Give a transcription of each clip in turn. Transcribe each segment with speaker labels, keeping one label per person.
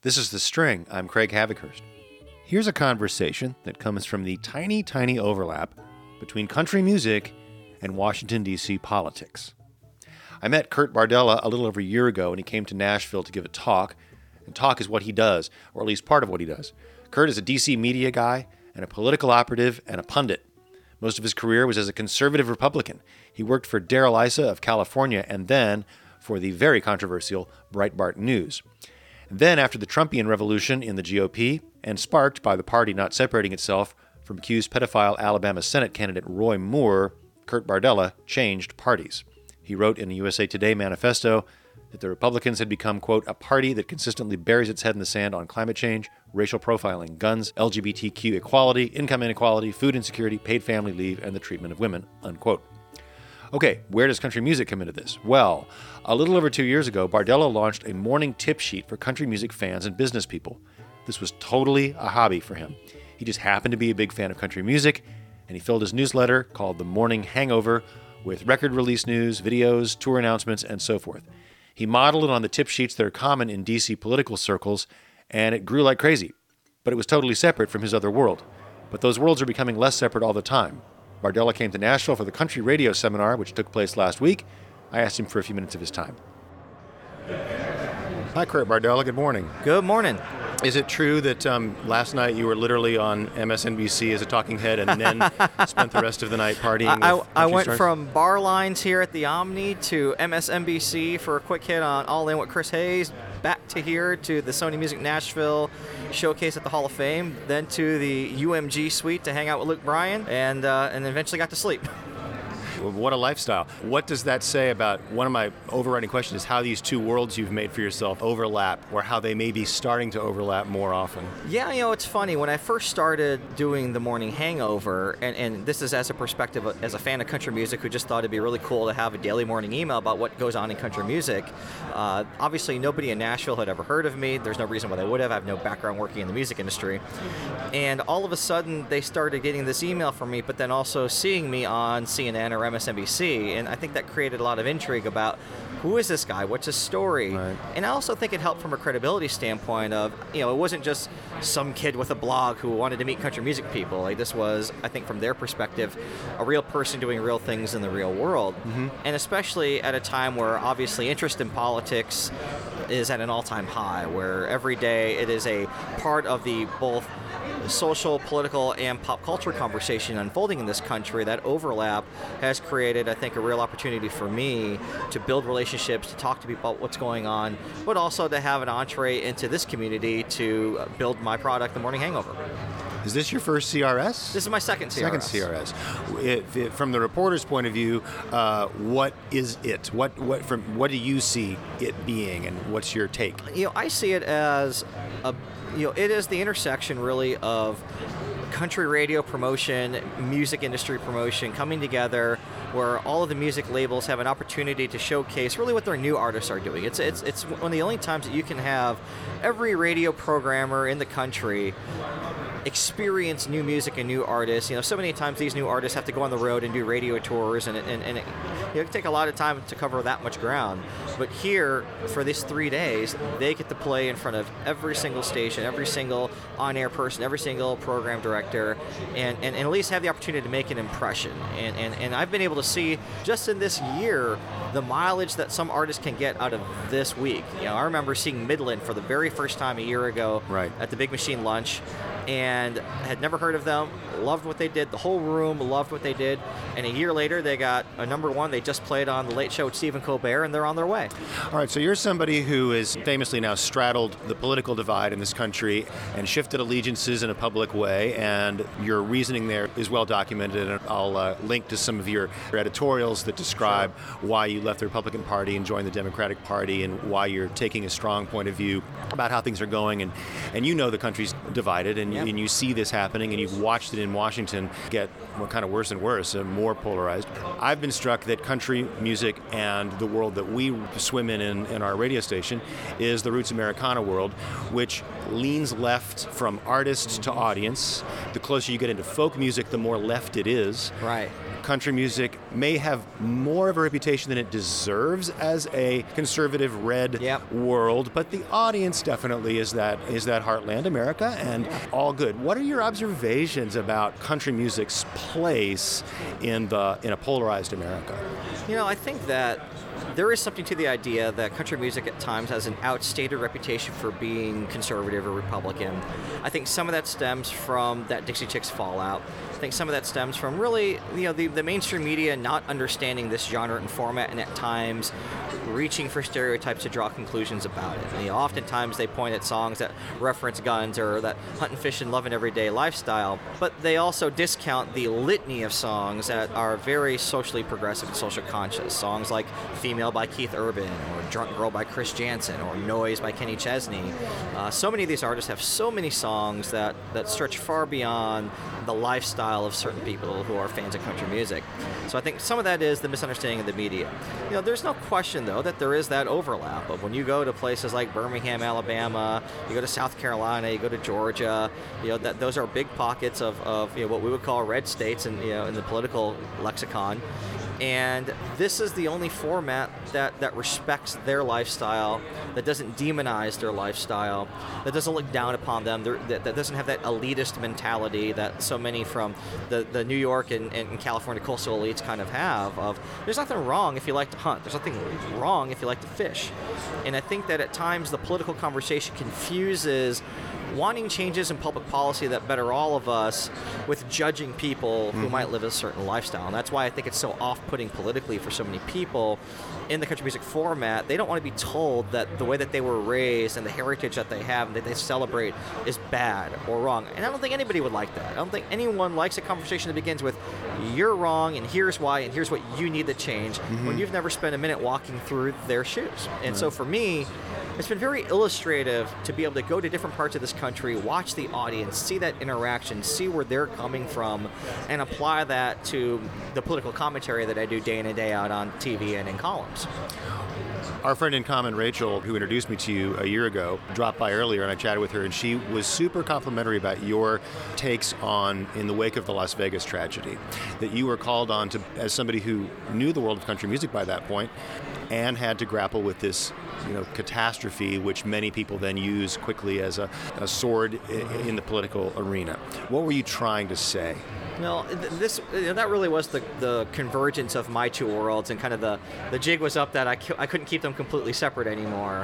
Speaker 1: This is The String. I'm Craig Havikhurst. Here's a conversation that comes from the tiny, tiny overlap between country music and Washington, D.C. politics. I met Kurt Bardella a little over a year ago when he came to Nashville to give a talk, and talk is what he does, or at least part of what he does. Kurt is a D.C. media guy and a political operative and a pundit. Most of his career was as a conservative Republican. He worked for Darrell Issa of California and then for the very controversial Breitbart News. Then, after the Trumpian revolution in the GOP, and sparked by the party not separating itself from accused pedophile Alabama Senate candidate Roy Moore, Kurt Bardella changed parties. He wrote in the USA Today manifesto that the Republicans had become, quote, a party that consistently buries its head in the sand on climate change, racial profiling, guns, LGBTQ equality, income inequality, food insecurity, paid family leave, and the treatment of women, unquote. Okay, where does country music come into this? Well, a little over 2 years ago, Bardella launched a morning tip sheet for country music fans and business people. This was totally a hobby for him. He just happened to be a big fan of country music, and he filled his newsletter, called The Morning Hangover, with record release news, videos, tour announcements, and so forth. He modeled it on the tip sheets that are common in D.C. political circles, and it grew like crazy. But it was totally separate from his other world. But those worlds are becoming less separate all the time. Bardella came to Nashville for the country radio seminar, which took place last week. I asked him for a few minutes of his time. Hi, Kurt Bardella. Good morning.
Speaker 2: Good morning.
Speaker 1: Is it true that I night you were literally on MSNBC as a talking head and then spent the rest of the night partying?
Speaker 2: I went from bar lines here at the Omni to MSNBC for a quick hit on All In with Chris Hayes, back to here to the Sony Music Nashville showcase at the Hall of Fame, then to the UMG suite to hang out with Luke Bryan, and eventually got to sleep.
Speaker 1: What a lifestyle. What does that say about, one of my overriding questions is how these two worlds you've made for yourself overlap, or how they may be starting to overlap more often?
Speaker 2: Yeah, it's funny. When I first started doing the Morning Hangover, and this is as a perspective as a fan of country music who just thought it'd be really cool to have a daily morning email about what goes on in country music. Obviously, nobody in Nashville had ever heard of me. There's no reason why they would have. I have no background working in the music industry. And all of a sudden, they started getting this email from me, but then also seeing me on CNN or MSNBC, and I think that created a lot of intrigue about who is this guy, what's his story,
Speaker 1: right.
Speaker 2: And I also think it helped from a credibility standpoint of, it wasn't just some kid with a blog who wanted to meet country music people. Like, this was, I think from their perspective, a real person doing real things in the real world, and especially at a time where obviously interest in politics is at an all-time high, where every day it is a part of the both social, political, and pop culture conversation unfolding in this country. That overlap has created, I think, a real opportunity for me to build relationships, to talk to people about what's going on, but also to have an entree into this community to build my product, The Morning Hangover.
Speaker 1: Is this your first CRS?
Speaker 2: This is my second CRS.
Speaker 1: Second CRS. From the reporter's point of view, what is it? What do you see it being, and what's your take?
Speaker 2: I see it as it is the intersection really of country radio promotion, music industry promotion coming together, where all of the music labels have an opportunity to showcase really what their new artists are doing. It's one of the only times that you can have every radio programmer in the country experience new music and new artists. So many times these new artists have to go on the road and do radio tours, and it can take a lot of time to cover that much ground. But here, for these 3 days, they get to play in front of every single station, every single on-air person, every single program director, and at least have the opportunity to make an impression. And I've been able to see, just in this year, the mileage that some artists can get out of this week. I remember seeing Midland for the very first time a year ago,
Speaker 1: right,
Speaker 2: at the Big Machine Lunch, and had never heard of them, loved what they did. The whole room loved what they did. And a year later, they got a number one. They just played on The Late Show with Stephen Colbert, and they're on their way.
Speaker 1: All right, so you're somebody who has famously now straddled the political divide in this country and shifted allegiances in a public way, and your reasoning there is well documented, and I'll link to some of your editorials that describe why you left the Republican Party and joined the Democratic Party, and why you're taking a strong point of view about how things are going, and the country's divided, and you see this happening, and you've watched it in Washington get kind of worse and worse, and more polarized. I've been struck that country music and the world that we swim in our radio station is the Roots Americana world, which leans left from artist to audience. The closer you get into folk music, the more left it is.
Speaker 2: Right.
Speaker 1: country music may have more of a reputation than it deserves as a conservative red world, but the audience definitely is that heartland America, and all good. What are your observations about country music's place in a polarized America?
Speaker 2: I think that there is something to the idea that country music at times has an outstated reputation for being conservative or Republican. I think some of that stems from that Dixie Chicks fallout. I think some of that stems from really, the mainstream media not understanding this genre and format, and at times reaching for stereotypes to draw conclusions about it. Oftentimes they point at songs that reference guns or that hunt and fish and love an everyday lifestyle, but they also discount the litany of songs that are very socially progressive and social conscious. Songs like Female by Keith Urban, or Drunk Girl by Chris Janson, or Noise by Kenny Chesney. So many of these artists have so many songs that stretch far beyond the lifestyle of certain people who are fans of country music. So I think some of that is the misunderstanding of the media. There's no question, though, that there is that overlap of when you go to places like Birmingham, Alabama, you go to South Carolina, you go to Georgia, that those are big pockets of what we would call red states in the political lexicon. And this is the only format that respects their lifestyle, that doesn't demonize their lifestyle, that doesn't look down upon them, that doesn't have that elitist mentality that so many from the New York and California coastal elites kind of have of, there's nothing wrong if you like to hunt, there's nothing wrong if you like to fish. And I think that at times the political conversation confuses wanting changes in public policy that better all of us with judging people who might live a certain lifestyle. And that's why I think it's so off-putting politically for so many people in the country music format. They don't want to be told that the way that they were raised and the heritage that they have and that they celebrate is bad or wrong. And I don't think anybody would like that. I don't think anyone likes a conversation that begins with, you're wrong and here's why and here's what you need to change, when you've never spent a minute walking through their shoes. And so for me, it's been very illustrative to be able to go to different parts of this country, watch the audience, see that interaction, see where they're coming from, and apply that to the political commentary that I do day in and day out on TV and in columns.
Speaker 1: Our friend in common, Rachel, who introduced me to you a year ago, dropped by earlier, and I chatted with her, and she was super complimentary about your takes on, in the wake of the Las Vegas tragedy, that you were called on to, as somebody who knew the world of country music by that point, and had to grapple with this catastrophe, which many people then use quickly as a sword in the political arena. What were you trying to say?
Speaker 2: That really was the convergence of my two worlds, and kind of the jig was up that I couldn't keep them completely separate anymore.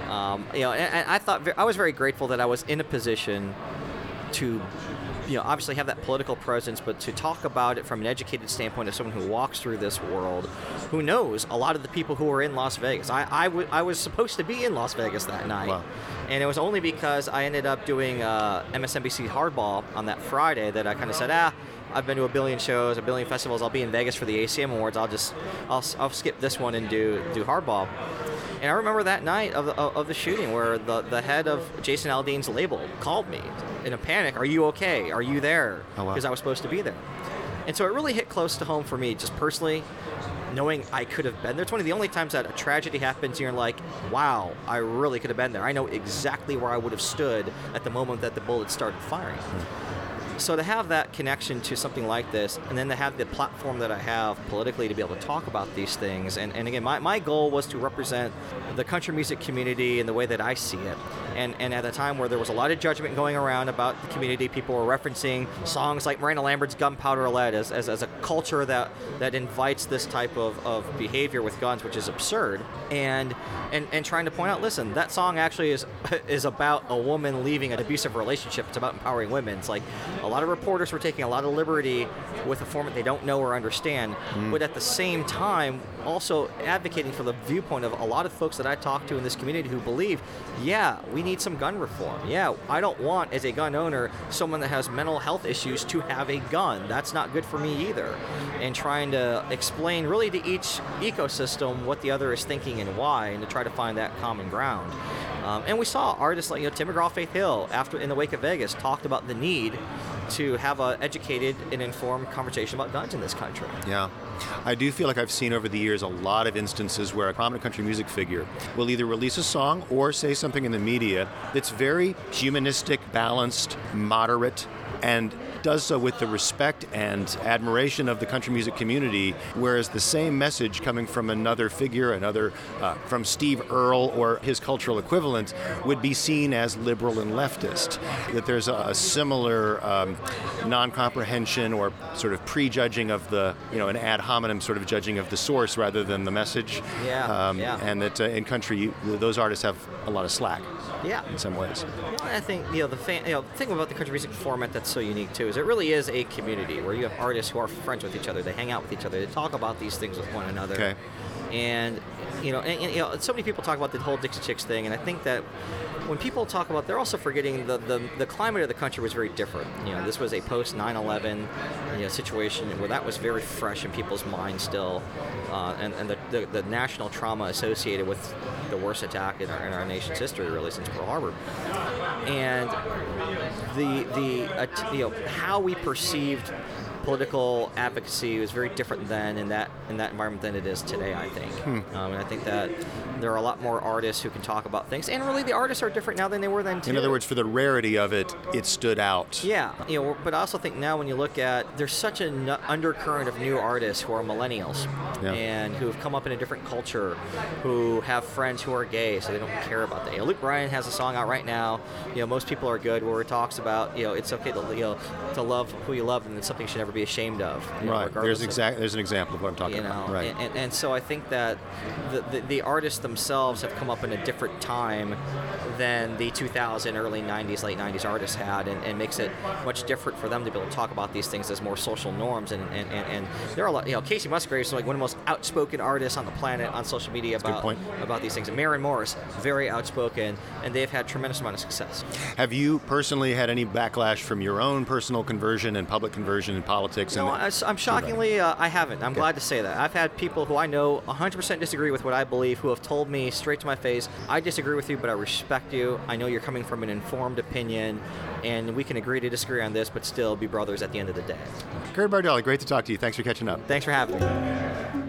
Speaker 2: And I thought I was very grateful that I was in a position to obviously have that political presence, but to talk about it from an educated standpoint of someone who walks through this world, who knows a lot of the people who are in Las Vegas. I was supposed to be in Las Vegas that night. Wow. And it was only because I ended up doing MSNBC Hardball on that Friday that I kind of said, I've been to a billion shows, a billion festivals. I'll be in Vegas for the ACM Awards. I'll skip this one and do Hardball. And I remember that night of the shooting where the head of Jason Aldean's label called me in a panic. Are you okay? Are you there?
Speaker 1: Oh, wow.
Speaker 2: Because I was supposed to be there. And so it really hit close to home for me, just personally, knowing I could have been there. It's one of the only times that a tragedy happens and you're like, wow, I really could have been there. I know exactly where I would have stood at the moment that the bullets started firing. So to have that connection to something like this, and then to have the platform that I have politically to be able to talk about these things, and again, my goal was to represent the country music community in the way that I see it. And at a time where there was a lot of judgment going around about the community, people were referencing songs like Miranda Lambert's Gunpowder Lead as a culture that invites this type of behavior with guns, which is absurd, and trying to point out, listen, that song actually is about a woman leaving an abusive relationship. It's about empowering women. It's like a lot of reporters were taking a lot of liberty with a format they don't know or understand, but at the same time also advocating for the viewpoint of a lot of folks that I talk to in this community who believe, yeah, we need some gun reform. Yeah, I don't want, as a gun owner, someone that has mental health issues to have a gun. That's not good for me either. And trying to explain really to each ecosystem what the other is thinking and why, and to try to find that common ground. And we saw artists like Tim McGraw, Faith Hill, after in the wake of Vegas, talked about the need to have an educated and informed conversation about guns in this country.
Speaker 1: Yeah. I do feel like I've seen over the years a lot of instances where a prominent country music figure will either release a song or say something in the media that's very humanistic, balanced, moderate, and does so with the respect and admiration of the country music community, whereas the same message coming from another figure, from Steve Earle or his cultural equivalent, would be seen as liberal and leftist. That there's a similar non-comprehension or sort of prejudging of an ad hominem sort of judging of the source rather than the message. And that in country, those artists have a lot of slack. In some ways.
Speaker 2: I think the thing about the country music format that's so unique too is it really is a community where you have artists who are friends with each other. They hang out with each other. They talk about these things with one another.
Speaker 1: Okay.
Speaker 2: And so many people talk about the whole Dixie Chicks thing, and I think that when people talk about, they're also forgetting the climate of the country was very different. This was a post 9/11 situation where that was very fresh in people's minds still, and the national trauma associated with the worst attack in our nation's history, really, since Pearl Harbor, and how we perceived political advocacy was very different then in that environment than it is today, I think. And I think that there are a lot more artists who can talk about things, and really the artists are different now than they were then too.
Speaker 1: In other words, for the rarity of it, it stood out.
Speaker 2: Yeah, but I also think now when you look at, there's such an undercurrent of new artists who are millennials and who have come up in a different culture, who have friends who are gay, so they don't care about that. Luke Bryan has a song out right now, Most People Are Good, where it talks about, it's okay to love who you love, and it's something you should never be ashamed of.
Speaker 1: Right. There's an example of what I'm talking about. Right.
Speaker 2: And so I think that the artists themselves have come up in a different time than the 2000, early 90s, late 90s artists had, and makes it much different for them to be able to talk about these things as more social norms. And there are a lot. Casey Musgraves is like one of the most outspoken artists on the planet on social media about these things. And Maren Morris, very outspoken, and they've had tremendous amount of success.
Speaker 1: Have you personally had any backlash from your own personal conversion and public conversion in politics?
Speaker 2: No, I'm shockingly, I haven't. I'm glad to say that. I've had people who I know 100% disagree with what I believe, who have told me straight to my face, I disagree with you, but I respect you. I know you're coming from an informed opinion, and we can agree to disagree on this, but still be brothers at the end of the day.
Speaker 1: Kurt Bardelli, great to talk to you. Thanks for catching up.
Speaker 2: Thanks for having me.